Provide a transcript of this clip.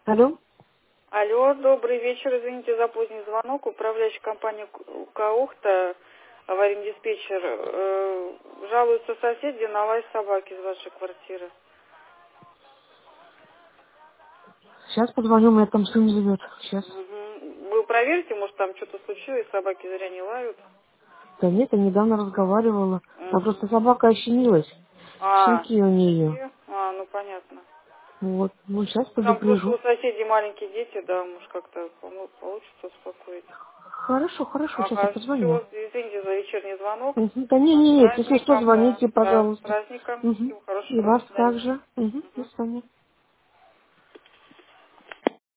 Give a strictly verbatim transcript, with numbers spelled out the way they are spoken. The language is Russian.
Алло? Алло, добрый вечер. Извините за поздний звонок. Управляющая компания Каухта, аварийный диспетчер. Э, жалуются соседи на лай собаки из вашей квартиры. Сейчас позвоню, у меня там сын живет. Сейчас. Угу. Вы проверьте, может там что-то случилось, собаки зря не лают. Да нет, я недавно разговаривала. Там Угу. просто собака ощенилась. А, Щенки у нее. щенки? А, ну понятно. Вот. Ну, сейчас Там просто у предупрежу. соседей маленькие дети, да, может как-то помо- получится успокоить. Хорошо, хорошо, сейчас я Ага, позвоню. все, извините за вечерний звонок. Угу. Да не, А, с не, нет, если что, праздником, да. звоните, Да, с пожалуйста. праздником. Угу. Всего И хорошего, до вас свидания. также. Угу. До Мгм. свидания.